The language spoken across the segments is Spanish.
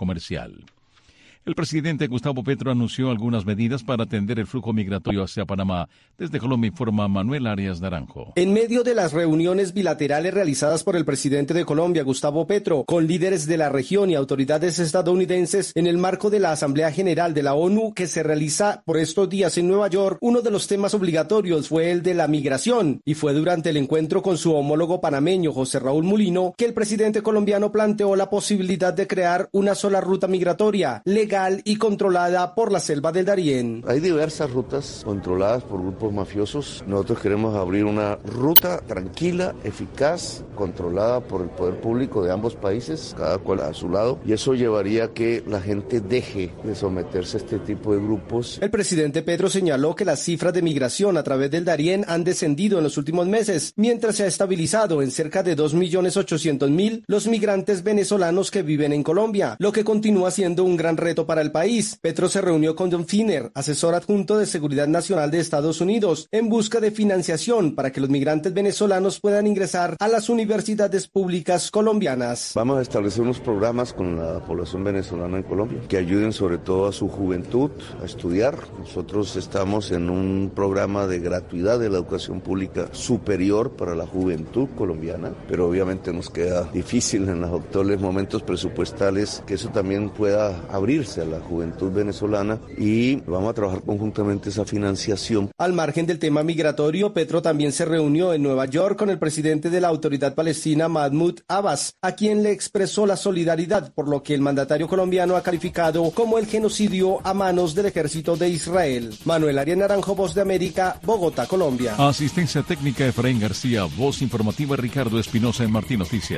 comercial. El presidente Gustavo Petro anunció algunas medidas para atender el flujo migratorio hacia Panamá. Desde Colombia informa Manuel Arias Naranjo. En medio de las reuniones bilaterales realizadas por el presidente de Colombia, Gustavo Petro, con líderes de la región y autoridades estadounidenses en el marco de la Asamblea General de la ONU que se realiza por estos días en Nueva York, uno de los temas obligatorios fue el de la migración, y fue durante el encuentro con su homólogo panameño, José Raúl Mulino, que el presidente colombiano planteó la posibilidad de crear una sola ruta migratoria, legal y controlada por la selva del Darién. Hay diversas rutas controladas por grupos mafiosos. Nosotros queremos abrir una ruta tranquila, eficaz, controlada por el poder público de ambos países, cada cual a su lado, y eso llevaría a que la gente deje de someterse a este tipo de grupos. El presidente Petro señaló que las cifras de migración a través del Darién han descendido en los últimos meses, mientras se ha estabilizado en cerca de 2.800.000 los migrantes venezolanos que viven en Colombia, lo que continúa siendo un gran reto para el país. Petro se reunió con John Finner, asesor adjunto de Seguridad Nacional de Estados Unidos, en busca de financiación para que los migrantes venezolanos puedan ingresar a las universidades públicas colombianas. Vamos a establecer unos programas con la población venezolana en Colombia que ayuden sobre todo a su juventud a estudiar. Nosotros estamos en un programa de gratuidad de la educación pública superior para la juventud colombiana, pero obviamente nos queda difícil en los actuales momentos presupuestales que eso también pueda abrirse a la juventud venezolana, y vamos a trabajar conjuntamente esa financiación. Al margen del tema migratorio, Petro también se reunió en Nueva York con el presidente de la Autoridad Palestina, Mahmoud Abbas, a quien le expresó la solidaridad por lo que el mandatario colombiano ha calificado como el genocidio a manos del ejército de Israel. Manuel Arias Naranjo, Voz de América, Bogotá, Colombia. Asistencia técnica Efraín García, voz informativa Ricardo Espinosa en Martín Noticias.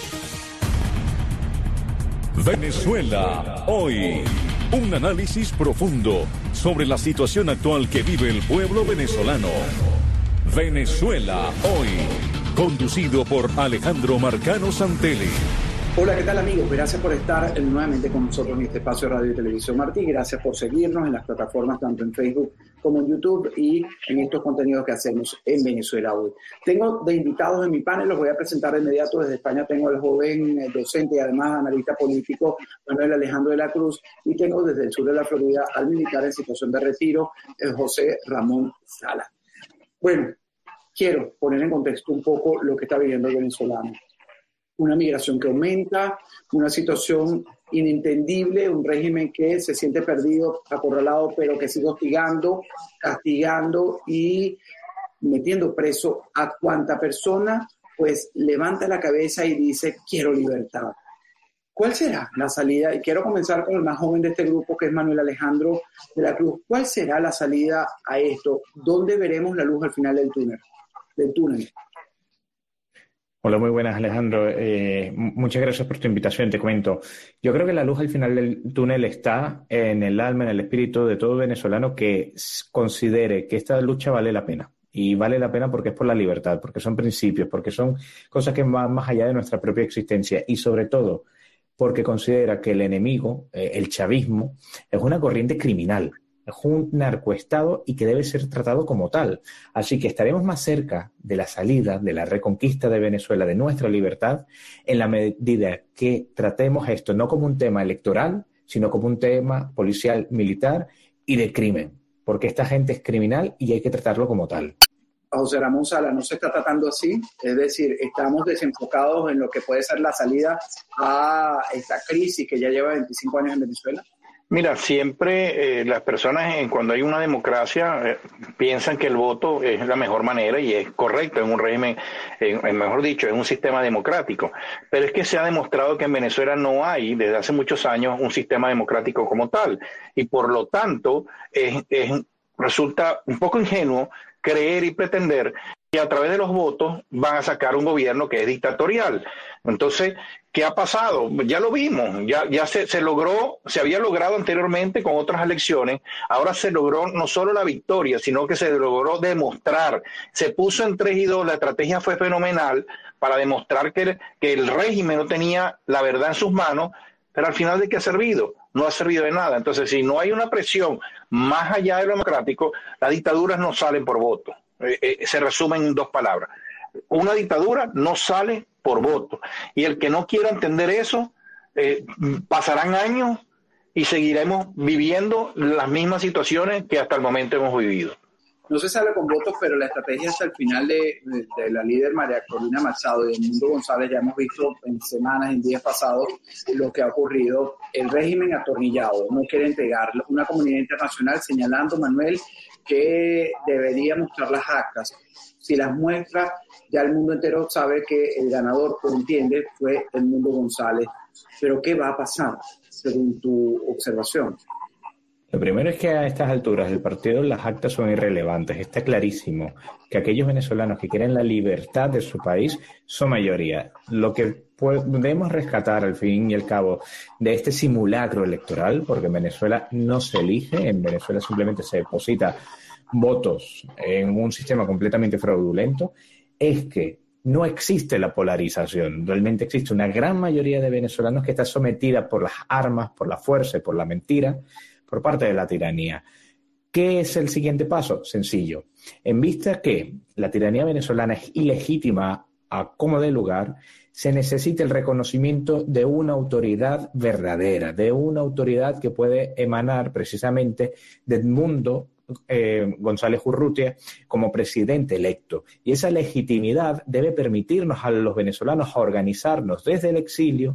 Venezuela hoy. Un análisis profundo sobre la situación actual que vive el pueblo venezolano. Venezuela hoy. Conducido por Alejandro Marcano Santelli. Hola, ¿qué tal, amigos? Gracias por estar nuevamente con nosotros en este espacio de Radio y Televisión Martí. Gracias por seguirnos en las plataformas tanto en Facebook como en YouTube y en estos contenidos que hacemos en Venezuela hoy. Tengo de invitados en mi panel, los voy a presentar de inmediato. Desde España tengo al joven docente y además analista político Manuel Alejandro de la Cruz, y tengo desde el sur de la Florida al militar en situación de retiro, José Ramón Sala. Bueno, quiero poner en contexto un poco lo que está viviendo el venezolano. Una migración que aumenta, una situación inentendible, un régimen que se siente perdido, acorralado, pero que sigue hostigando, castigando y metiendo preso a cuanta persona pues levanta la cabeza y dice quiero libertad. ¿Cuál será la salida? Y quiero comenzar con el más joven de este grupo, que es Manuel Alejandro de la Cruz. ¿Cuál será la salida a esto? ¿Dónde veremos la luz al final del túnel? Hola, muy buenas, Alejandro. Muchas gracias por tu invitación. Te comento, yo creo que la luz al final del túnel está en el alma, en el espíritu de todo venezolano que considere que esta lucha vale la pena. Y vale la pena porque es por la libertad, porque son principios, porque son cosas que van más allá de nuestra propia existencia, y sobre todo porque considera que el enemigo, el chavismo, es una corriente criminal. Es un narcoestado y que debe ser tratado como tal. Así que estaremos más cerca de la salida, de la reconquista de Venezuela, de nuestra libertad, en la medida que tratemos esto no como un tema electoral, sino como un tema policial, militar y de crimen. Porque esta gente es criminal y hay que tratarlo como tal. José Ramón Sala, no se está tratando así, es decir, estamos desenfocados en lo que puede ser la salida a esta crisis que ya lleva 25 años en Venezuela. Mira, siempre las personas cuando hay una democracia piensan que el voto es la mejor manera y es correcto en un régimen, mejor dicho, en un sistema democrático. Pero es que se ha demostrado que en Venezuela no hay desde hace muchos años un sistema democrático como tal, y por lo tanto resulta un poco ingenuo creer y pretender que a través de los votos van a sacar un gobierno que es dictatorial. Entonces, ¿qué ha pasado? Ya lo vimos, ya se logró, se había logrado anteriormente con otras elecciones, ahora se logró no solo la victoria, sino que se logró demostrar. Se puso en 3-2, la estrategia fue fenomenal para demostrar que el régimen no tenía la verdad en sus manos, pero al final ¿de qué ha servido? No ha servido de nada. Entonces, si no hay una presión más allá de lo democrático, las dictaduras no salen por voto. Se resumen en 2 palabras. Una dictadura no sale por voto. Y el que no quiera entender eso, pasarán años y seguiremos viviendo las mismas situaciones que hasta el momento hemos vivido. No se sabe con votos, pero la estrategia hasta el final de la líder María Corina Machado y Edmundo González, ya hemos visto en semanas, en días pasados, lo que ha ocurrido. El régimen atornillado no quiere entregar. Una comunidad internacional señalando, Manuel, que debería mostrar las actas. Si las muestra, ya el mundo entero sabe que el ganador, por entiende, fue Edmundo González. Pero ¿qué va a pasar, según tu observación? Lo primero es que a estas alturas del partido las actas son irrelevantes. Está clarísimo que aquellos venezolanos que quieren la libertad de su país son mayoría. Lo que podemos rescatar al fin y al cabo de este simulacro electoral, porque en Venezuela no se elige, en Venezuela simplemente se deposita votos en un sistema completamente fraudulento, es que no existe la polarización. Realmente existe una gran mayoría de venezolanos que está sometida por las armas, por la fuerza y por la mentira, por parte de la tiranía. ¿Qué es el siguiente paso? Sencillo. En vista que la tiranía venezolana es ilegítima a como dé lugar, se necesita el reconocimiento de una autoridad verdadera, de una autoridad que puede emanar precisamente de Edmundo González Urrutia como presidente electo. Y esa legitimidad debe permitirnos a los venezolanos a organizarnos desde el exilio,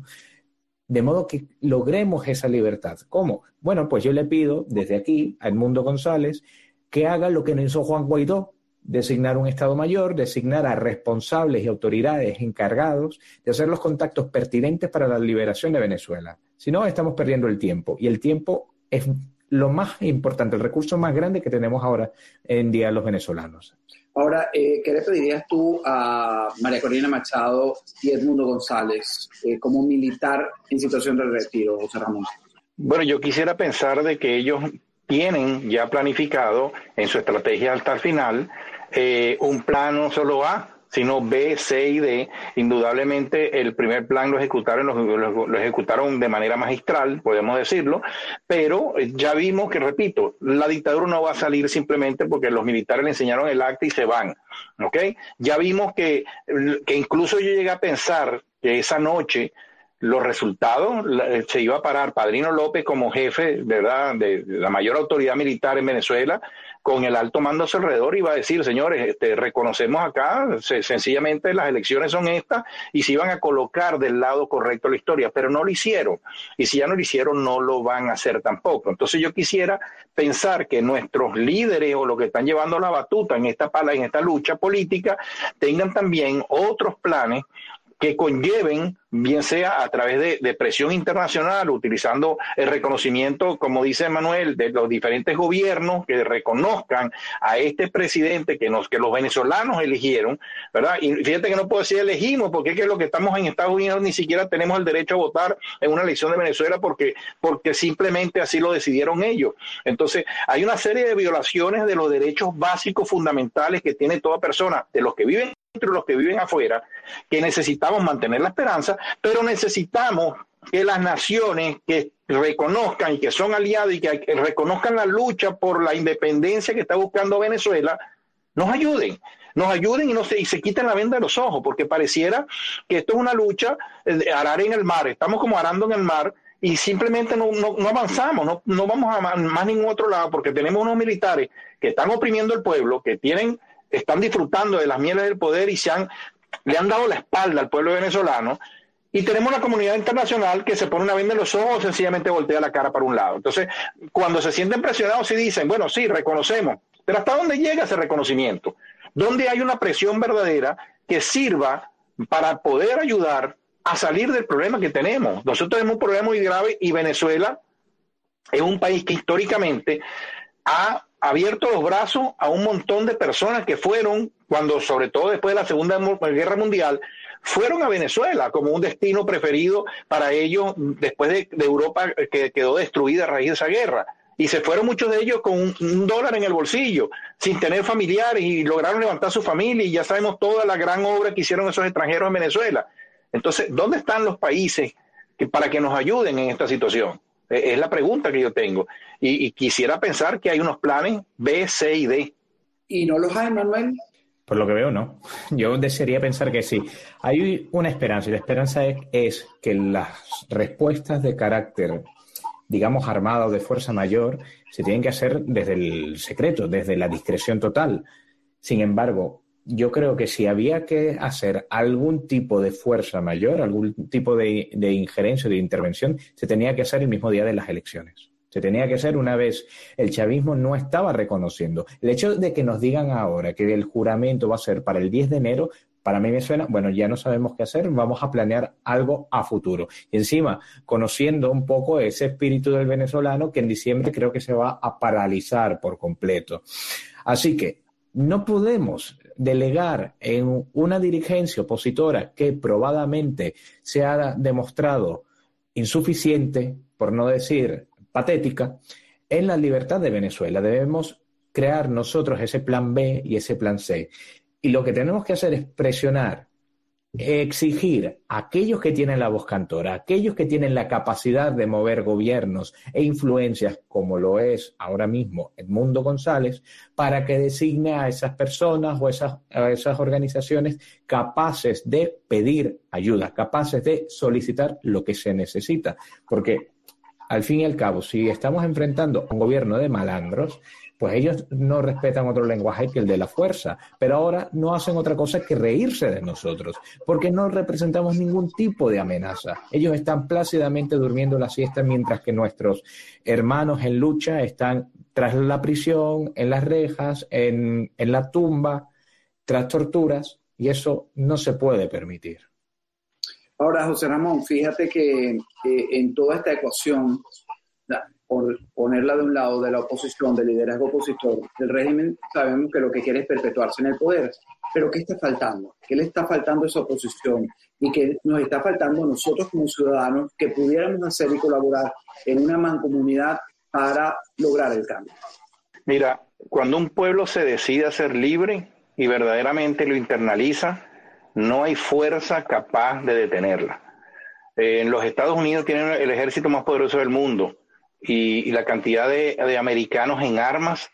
de modo que logremos esa libertad. ¿Cómo? Bueno, pues yo le pido desde aquí a Edmundo González que haga lo que no hizo Juan Guaidó, designar un Estado Mayor, designar a responsables y autoridades encargados de hacer los contactos pertinentes para la liberación de Venezuela. Si no, estamos perdiendo el tiempo. Y el tiempo es lo más importante, el recurso más grande que tenemos ahora en día los venezolanos. Ahora, ¿qué le pedirías tú a María Corina Machado y Edmundo González como militar en situación de retiro, José Ramón? Bueno, yo quisiera pensar de que ellos tienen ya planificado en su estrategia hasta el final un plan no solo A, sino B, C y D. Indudablemente el primer plan lo ejecutaron de manera magistral, podemos decirlo, pero ya vimos que, repito, la dictadura no va a salir simplemente porque los militares le enseñaron el acta y se van, ¿ok? Ya vimos que incluso yo llegué a pensar que esa noche los resultados se iba a parar Padrino López como jefe, ¿verdad?, de la mayor autoridad militar en Venezuela, con el alto mando a su alrededor, iba a decir, señores, reconocemos acá, sencillamente las elecciones son estas, y se iban a colocar del lado correcto de la historia, pero no lo hicieron, y si ya no lo hicieron, no lo van a hacer tampoco. Entonces yo quisiera pensar que nuestros líderes, o los que están llevando la batuta en esta lucha política, tengan también otros planes que conlleven, bien sea a través de presión internacional, utilizando el reconocimiento, como dice Manuel, de los diferentes gobiernos que reconozcan a este presidente que los venezolanos eligieron, ¿verdad? Y fíjate que no puedo decir elegimos, porque es que lo que estamos en Estados Unidos ni siquiera tenemos el derecho a votar en una elección de Venezuela porque simplemente así lo decidieron ellos. Entonces, hay una serie de violaciones de los derechos básicos fundamentales que tiene toda persona, de los que viven entre los que viven afuera, que necesitamos mantener la esperanza, pero necesitamos que las naciones que reconozcan y que son aliadas y que reconozcan la lucha por la independencia que está buscando Venezuela, nos ayuden y se quiten la venda de los ojos, porque pareciera que esto es una lucha de arar en el mar, estamos como arando en el mar y simplemente no avanzamos, no vamos a más ningún otro lado, porque tenemos unos militares que están oprimiendo al pueblo, que están disfrutando de las mieles del poder y le han dado la espalda al pueblo venezolano, y tenemos una comunidad internacional que se pone una venda en los ojos o sencillamente voltea la cara para un lado. Entonces, cuando se sienten presionados y dicen, bueno, sí, reconocemos, pero ¿hasta dónde llega ese reconocimiento? ¿Dónde hay una presión verdadera que sirva para poder ayudar a salir del problema que tenemos? Nosotros tenemos un problema muy grave y Venezuela es un país que históricamente ha abierto los brazos a un montón de personas que fueron, sobre todo después de la Segunda Guerra Mundial, fueron a Venezuela como un destino preferido para ellos después de Europa, que quedó destruida a raíz de esa guerra. Y se fueron muchos de ellos con un dólar en el bolsillo, sin tener familiares, y lograron levantar su familia, y ya sabemos toda la gran obra que hicieron esos extranjeros en Venezuela. Entonces, ¿dónde están los países para que nos ayuden en esta situación? Es la pregunta que yo tengo. Y quisiera pensar que hay unos planes B, C y D. ¿Y no los hay, Manuel? Por lo que veo, no. Yo desearía pensar que sí. Hay una esperanza, y la esperanza es que las respuestas de carácter, digamos, armada o de fuerza mayor, se tienen que hacer desde el secreto, desde la discreción total. Sin embargo, yo creo que si había que hacer algún tipo de fuerza mayor, algún tipo de injerencia, de intervención, se tenía que hacer el mismo día de las elecciones. Se tenía que hacer una vez el chavismo no estaba reconociendo. El hecho de que nos digan ahora que el juramento va a ser para el 10 de enero, para mí me suena, bueno, ya no sabemos qué hacer, vamos a planear algo a futuro. Y encima, conociendo un poco ese espíritu del venezolano que en diciembre creo que se va a paralizar por completo. Así que no podemos delegar en una dirigencia opositora que probadamente se ha demostrado insuficiente, por no decir patética, en la libertad de Venezuela. Debemos crear nosotros ese plan B y ese plan C. Y lo que tenemos que hacer es presionar, exigir a aquellos que tienen la voz cantora, a aquellos que tienen la capacidad de mover gobiernos e influencias, como lo es ahora mismo Edmundo González, para que designe a esas personas o a esas organizaciones capaces de pedir ayuda, capaces de solicitar lo que se necesita. Porque al fin y al cabo, si estamos enfrentando a un gobierno de malandros, pues ellos no respetan otro lenguaje que el de la fuerza, pero ahora no hacen otra cosa que reírse de nosotros, porque no representamos ningún tipo de amenaza. Ellos están plácidamente durmiendo la siesta mientras que nuestros hermanos en lucha están tras la prisión, en las rejas, en la tumba, tras torturas, y eso no se puede permitir. Ahora, José Ramón, fíjate que en toda esta ecuación, por ponerla de un lado de la oposición, del liderazgo opositor, el régimen sabemos que lo que quiere es perpetuarse en el poder. Pero ¿qué está faltando? ¿Qué le está faltando a esa oposición? Y que nos está faltando a nosotros como ciudadanos que pudiéramos hacer y colaborar en una mancomunidad para lograr el cambio. Mira, cuando un pueblo se decide a ser libre y verdaderamente lo internaliza, no hay fuerza capaz de detenerla. En los Estados Unidos tienen el ejército más poderoso del mundo y la cantidad de americanos en armas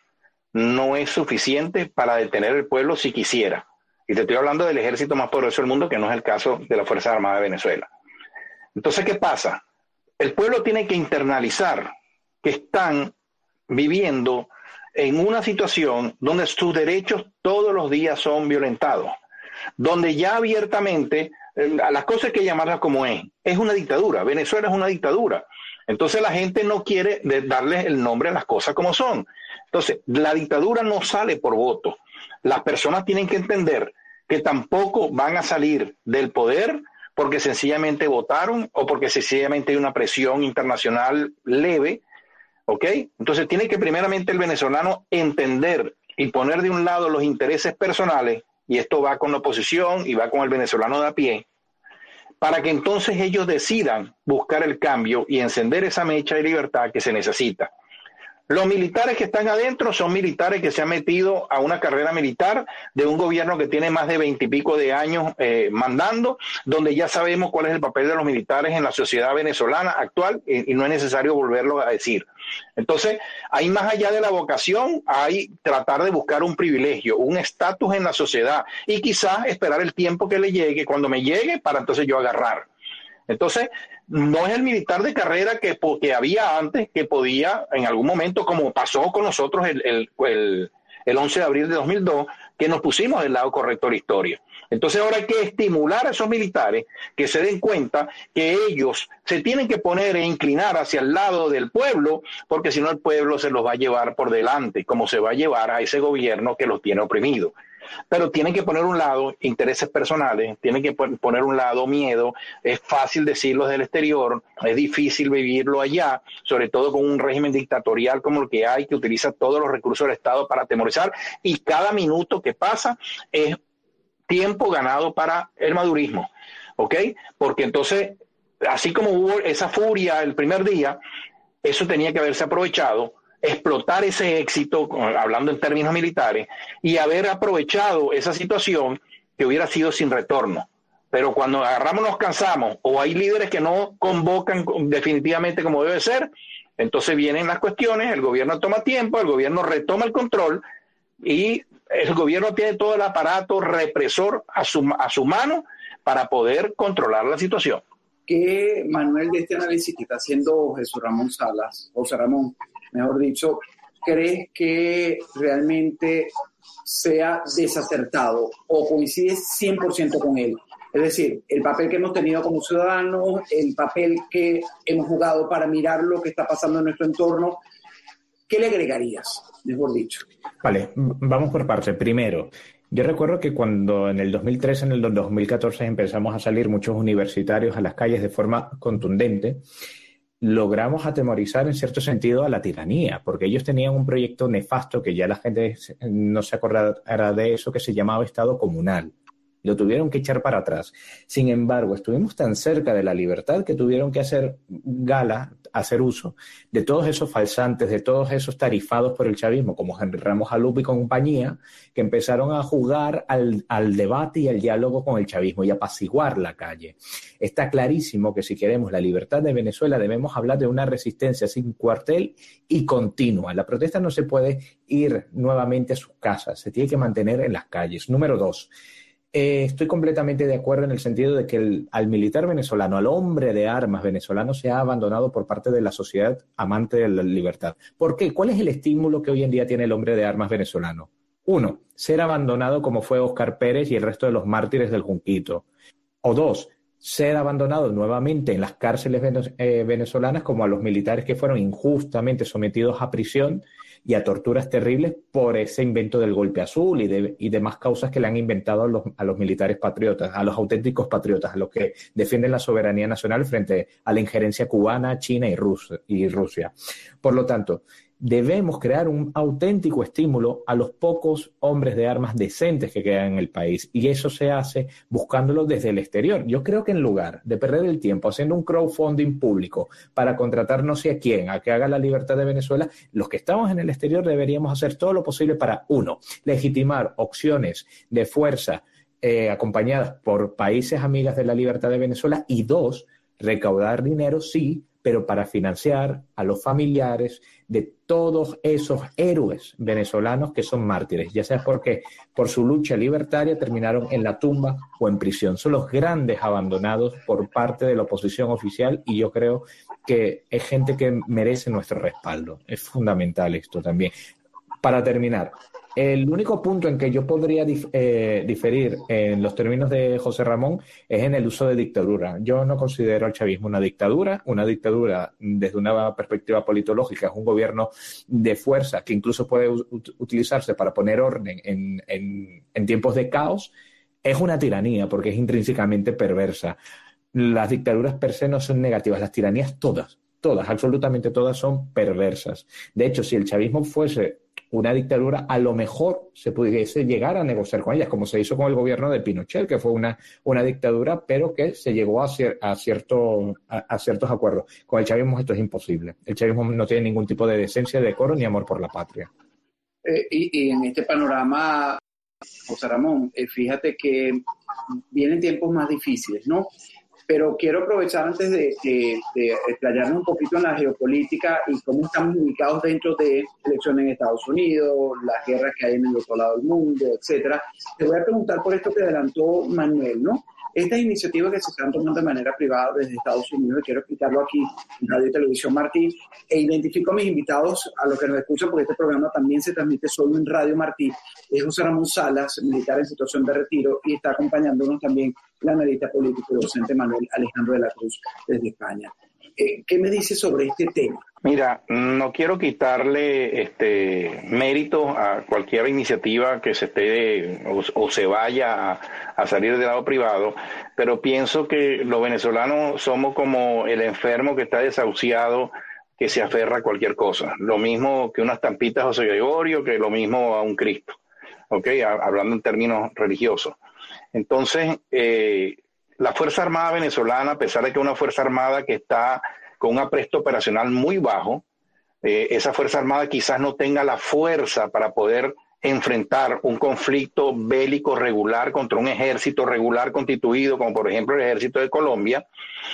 no es suficiente para detener el pueblo si quisiera. Y te estoy hablando del ejército más poderoso del mundo, que no es el caso de las Fuerzas Armadas de Venezuela. Entonces, ¿qué pasa? El pueblo tiene que internalizar que están viviendo en una situación donde sus derechos todos los días son violentados, donde ya abiertamente las cosas hay que llamarlas como es una dictadura. Venezuela es una dictadura. Entonces la gente no quiere darle el nombre a las cosas como son. Entonces, la dictadura no sale por voto. Las personas tienen que entender que tampoco van a salir del poder porque sencillamente votaron o porque sencillamente hay una presión internacional leve, ¿ok? Entonces tiene que primeramente el venezolano entender y poner de un lado los intereses personales, y esto va con la oposición y va con el venezolano de a pie, para que entonces ellos decidan buscar el cambio y encender esa mecha de libertad que se necesita. Los militares que están adentro son militares que se han metido a una carrera militar de un gobierno que tiene más de 20 y pico de años mandando, donde ya sabemos cuál es el papel de los militares en la sociedad venezolana actual y no es necesario volverlo a decir. Entonces, ahí más allá de la vocación, hay tratar de buscar un privilegio, un estatus en la sociedad y quizás esperar el tiempo que le llegue, cuando me llegue, para entonces yo agarrar. Entonces, no es el militar de carrera que había antes, que podía en algún momento, como pasó con nosotros el 11 de abril de 2002, que nos pusimos del lado correcto de la historia. Entonces ahora hay que estimular a esos militares que se den cuenta que ellos se tienen que poner e inclinar hacia el lado del pueblo, porque si no el pueblo se los va a llevar por delante, como se va a llevar a ese gobierno que los tiene oprimidos. Pero tienen que poner un lado intereses personales, tienen que poner un lado miedo. Es fácil decirlo desde el exterior, es difícil vivirlo allá, sobre todo con un régimen dictatorial como el que hay, que utiliza todos los recursos del Estado para atemorizar, y cada minuto que pasa es tiempo ganado para el madurismo, ¿ok? Porque entonces, así como hubo esa furia el primer día, eso tenía que haberse aprovechado, explotar ese éxito, hablando en términos militares, y haber aprovechado esa situación que hubiera sido sin retorno. Pero cuando agarramos, nos cansamos, o hay líderes que no convocan definitivamente como debe ser, entonces vienen las cuestiones, el gobierno toma tiempo, el gobierno retoma el control, y el gobierno tiene todo el aparato represor a su mano para poder controlar la situación. ¿Qué, Manuel, de este análisis que está haciendo José Ramón, mejor dicho, crees que realmente sea desacertado o coincides 100% con él? Es decir, el papel que hemos tenido como ciudadanos, el papel que hemos jugado para mirar lo que está pasando en nuestro entorno, ¿qué le agregarías, mejor dicho? Vale, vamos por partes. Primero, yo recuerdo que cuando en el 2013, en el 2014 empezamos a salir muchos universitarios a las calles de forma contundente, logramos atemorizar en cierto sentido a la tiranía, porque ellos tenían un proyecto nefasto que ya la gente no se acordará de eso, que se llamaba Estado comunal. Lo tuvieron que echar para atrás. Sin embargo, estuvimos tan cerca de la libertad que tuvieron que hacer uso de todos esos falsantes, de todos esos tarifados por el chavismo, como Henry Ramos Alup y compañía, que empezaron a jugar al debate y al diálogo con el chavismo y a apaciguar la calle. Está clarísimo que si queremos la libertad de Venezuela debemos hablar de una resistencia sin cuartel y continua. La protesta no se puede ir nuevamente a sus casas, se tiene que mantener en las calles. Número 2. Estoy completamente de acuerdo en el sentido de que al militar venezolano, al hombre de armas venezolano, se ha abandonado por parte de la sociedad amante de la libertad. ¿Por qué? ¿Cuál es el estímulo que hoy en día tiene el hombre de armas venezolano? 1, ser abandonado como fue Óscar Pérez y el resto de los mártires del Junquito. O 2, ser abandonado nuevamente en las cárceles venezolanas como a los militares que fueron injustamente sometidos a prisión y a torturas terribles por ese invento del golpe azul y demás causas que le han inventado a los militares patriotas, a los auténticos patriotas, a los que defienden la soberanía nacional frente a la injerencia cubana, China y Rusia. Por lo tanto, debemos crear un auténtico estímulo a los pocos hombres de armas decentes que quedan en el país, y eso se hace buscándolo desde el exterior. Yo creo que en lugar de perder el tiempo haciendo un crowdfunding público para contratar no sé a quién, a que haga la libertad de Venezuela, los que estamos en el exterior deberíamos hacer todo lo posible para, 1, legitimar opciones de fuerza acompañadas por países amigas de la libertad de Venezuela, y 2, recaudar dinero, sí, pero para financiar a los familiares de todos esos héroes venezolanos que son mártires, ya sea porque por su lucha libertaria terminaron en la tumba o en prisión. Son los grandes abandonados por parte de la oposición oficial, y yo creo que es gente que merece nuestro respaldo. Es fundamental esto también. Para terminar, el único punto en que yo podría diferir en los términos de José Ramón es en el uso de dictadura. Yo no considero al chavismo una dictadura. Una dictadura, desde una perspectiva politológica, es un gobierno de fuerza que incluso puede utilizarse para poner orden en tiempos de caos. Es una tiranía porque es intrínsecamente perversa. Las dictaduras per se no son negativas, las tiranías todas, absolutamente todas son perversas. De hecho, si el chavismo fuese una dictadura, a lo mejor se pudiese llegar a negociar con ellas, como se hizo con el gobierno de Pinochet, que fue una dictadura, pero que se llegó a ciertos acuerdos. Con el chavismo esto es imposible. El chavismo no tiene ningún tipo de decencia, decoro ni amor por la patria. Y en este panorama, José Ramón, fíjate que vienen tiempos más difíciles, ¿no? Pero quiero aprovechar antes de explayarnos un poquito en la geopolítica y cómo estamos ubicados dentro de elecciones en Estados Unidos, las guerras que hay en el otro lado del mundo, etcétera. Te voy a preguntar por esto que adelantó Manuel, ¿no? Estas iniciativas que se están tomando de manera privada desde Estados Unidos, y quiero explicarlo aquí en Radio y Televisión Martí, e identifico a mis invitados, a los que nos escuchan, porque este programa también se transmite solo en Radio Martí. Es José Ramón Salas, militar en situación de retiro, y está acompañándonos también la analista político y docente Manuel Alejandro de la Cruz desde España. ¿Qué me dice sobre este tema? Mira, no quiero quitarle mérito a cualquier iniciativa que se esté o se vaya a salir del lado privado, pero pienso que los venezolanos somos como el enfermo que está desahuciado, que se aferra a cualquier cosa. Lo mismo que unas tampitas a José Gregorio, que lo mismo a un Cristo, ¿okay? Hablando en términos religiosos. Entonces, la Fuerza Armada venezolana, a pesar de que es una Fuerza Armada que está con un apresto operacional muy bajo, esa Fuerza Armada quizás no tenga la fuerza para poder enfrentar un conflicto bélico regular contra un ejército regular constituido, como por ejemplo el ejército de Colombia,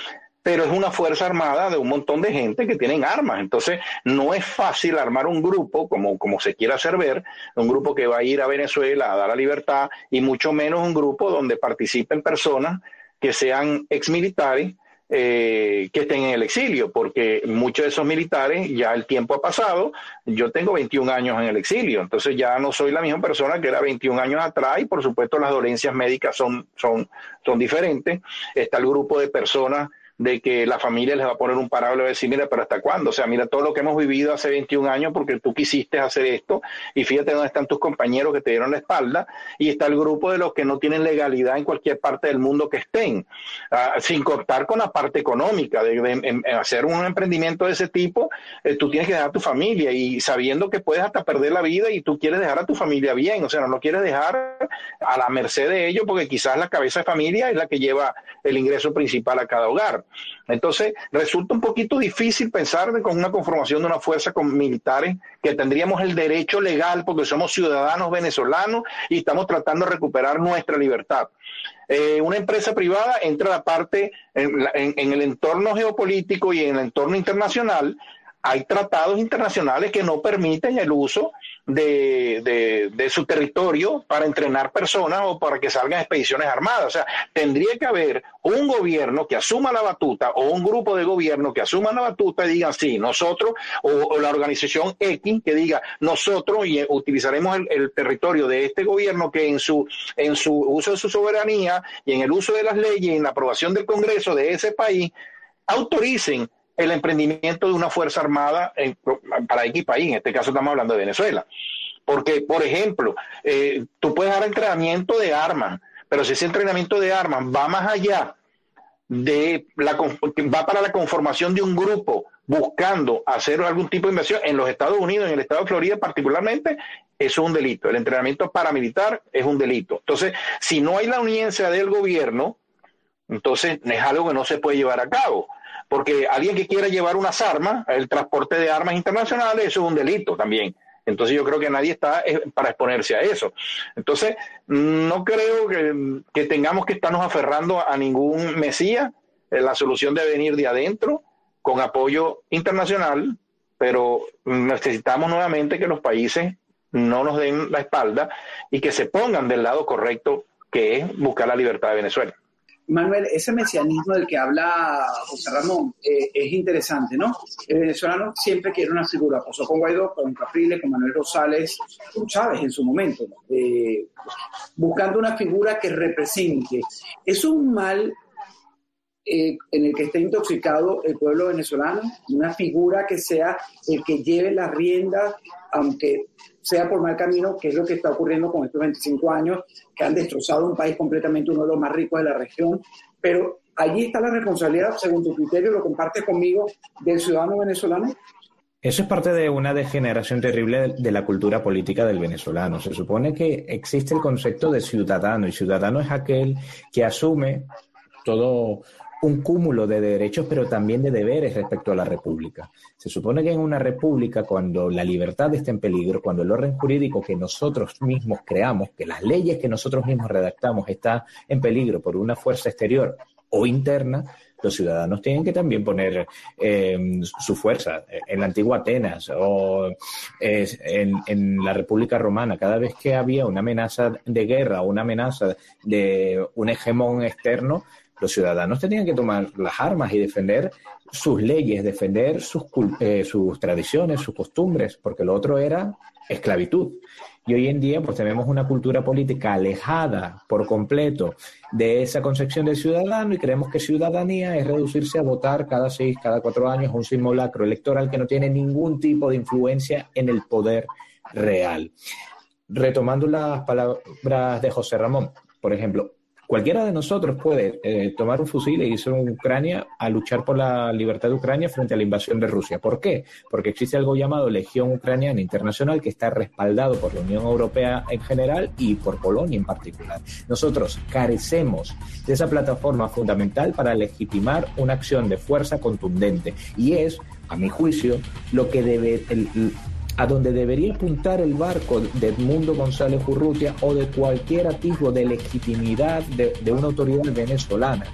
pero es una fuerza armada de un montón de gente que tienen armas. Entonces, no es fácil armar un grupo, como se quiere hacer ver, un grupo que va a ir a Venezuela a dar la libertad, y mucho menos un grupo donde participen personas que sean exmilitares, que estén en el exilio, porque muchos de esos militares ya el tiempo ha pasado. Yo tengo 21 años en el exilio, entonces ya no soy la misma persona que era 21 años atrás, y por supuesto las dolencias médicas son diferentes. Está el grupo de personas de que la familia les va a poner un parado y le va a decir, mira, pero ¿hasta cuándo? O sea, mira todo lo que hemos vivido hace 21 años porque tú quisiste hacer esto, y fíjate dónde están tus compañeros que te dieron la espalda. Y está el grupo de los que no tienen legalidad en cualquier parte del mundo que estén, sin contar con la parte económica de hacer un emprendimiento de ese tipo. Tú tienes que dejar a tu familia, y sabiendo que puedes hasta perder la vida, y tú quieres dejar a tu familia bien, o sea, no lo quieres dejar a la merced de ellos, porque quizás la cabeza de familia es la que lleva el ingreso principal a cada hogar. Entonces, resulta un poquito difícil pensar con una conformación de una fuerza con militares, que tendríamos el derecho legal porque somos ciudadanos venezolanos y estamos tratando de recuperar nuestra libertad. Una empresa privada entra a la parte en el entorno geopolítico y en el entorno internacional. Hay tratados internacionales que no permiten el uso de su territorio para entrenar personas o para que salgan expediciones armadas. O sea, tendría que haber un gobierno que asuma la batuta, o un grupo de gobierno que asuma la batuta y digan, sí, nosotros, o la organización X que diga, nosotros y utilizaremos el territorio de este gobierno, que en su uso de su soberanía y en el uso de las leyes y en la aprobación del Congreso de ese país, autoricen el emprendimiento de una fuerza armada para X país. En este caso estamos hablando de Venezuela. Porque, por ejemplo, tú puedes dar entrenamiento de armas, pero si ese entrenamiento de armas va más allá va para la conformación de un grupo buscando hacer algún tipo de inversión en los Estados Unidos, en el estado de Florida particularmente, eso es un delito. El entrenamiento paramilitar es un delito. Entonces, si no hay la anuencia del gobierno, entonces es algo que no se puede llevar a cabo. Porque alguien que quiera llevar unas armas, el transporte de armas internacionales, eso es un delito también. Entonces yo creo que nadie está para exponerse a eso. Entonces no creo que tengamos que estarnos aferrando a ningún mesías. La solución debe venir de adentro, con apoyo internacional, pero necesitamos nuevamente que los países no nos den la espalda y que se pongan del lado correcto, que es buscar la libertad de Venezuela. Manuel, ese mesianismo del que habla José Ramón es interesante, ¿no? El venezolano siempre quiere una figura. Pasó con Guaidó, con Capriles, con Manuel Rosales, con Chávez en su momento, buscando una figura que represente. Es un mal en el que está intoxicado el pueblo venezolano, una figura que sea el que lleve las riendas, aunque sea por mal camino, que es lo que está ocurriendo con estos 25 años, que han destrozado un país completamente, uno de los más ricos de la región. Pero allí está la responsabilidad, según tu criterio, ¿lo compartes conmigo, del ciudadano venezolano? Eso es parte de una degeneración terrible de la cultura política del venezolano. Se supone que existe el concepto de ciudadano, y ciudadano es aquel que asume todo un cúmulo de derechos, pero también de deberes respecto a la república. Se supone que en una república, cuando la libertad está en peligro, cuando el orden jurídico que nosotros mismos creamos, que las leyes que nosotros mismos redactamos está en peligro por una fuerza exterior o interna, los ciudadanos tienen que también poner su fuerza. En la antigua Atenas o en la República Romana, cada vez que había una amenaza de guerra o una amenaza de un hegemón externo, los ciudadanos tenían que tomar las armas y defender sus leyes, defender sus tradiciones, sus costumbres, porque lo otro era esclavitud. Y hoy en día pues tenemos una cultura política alejada por completo de esa concepción del ciudadano, y creemos que ciudadanía es reducirse a votar cada 6, cada 4 años un simulacro electoral que no tiene ningún tipo de influencia en el poder real. Retomando las palabras de José Ramón, por ejemplo, cualquiera de nosotros puede tomar un fusil e irse a Ucrania a luchar por la libertad de Ucrania frente a la invasión de Rusia. ¿Por qué? Porque existe algo llamado Legión Ucraniana Internacional, que está respaldado por la Unión Europea en general y por Polonia en particular. Nosotros carecemos de esa plataforma fundamental para legitimar una acción de fuerza contundente, y es, a mi juicio, lo que a donde debería apuntar el barco de Edmundo González Urrutia o de cualquier atisbo de legitimidad de una autoridad venezolana.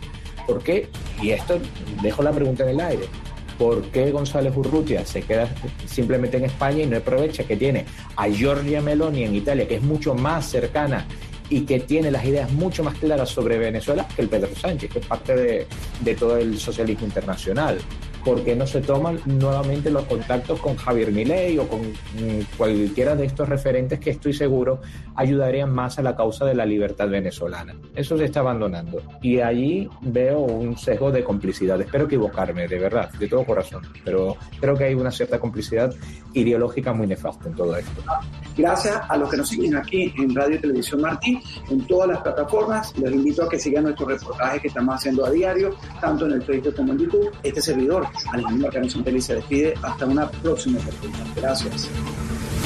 ¿Por qué? Y esto dejo la pregunta en el aire. ¿Por qué González Urrutia se queda simplemente en España y no aprovecha que tiene a Giorgia Meloni en Italia, que es mucho más cercana y que tiene las ideas mucho más claras sobre Venezuela que el Pedro Sánchez, que es parte de todo el socialismo internacional? ¿Por qué no se toman nuevamente los contactos con Javier Milei o con cualquiera de estos referentes que estoy seguro ayudarían más a la causa de la libertad venezolana? Eso se está abandonando y allí veo un sesgo de complicidad. Espero equivocarme, de verdad, de todo corazón, pero creo que hay una cierta complicidad ideológica muy nefasta en todo esto. Gracias a los que nos siguen aquí en Radio y Televisión Martí, en todas las plataformas. Les invito a que sigan nuestros reportajes que estamos haciendo a diario, tanto en el Facebook como en YouTube. Este servidor, Alejandro Marcano Santelli, se despide hasta una próxima oportunidad. Gracias.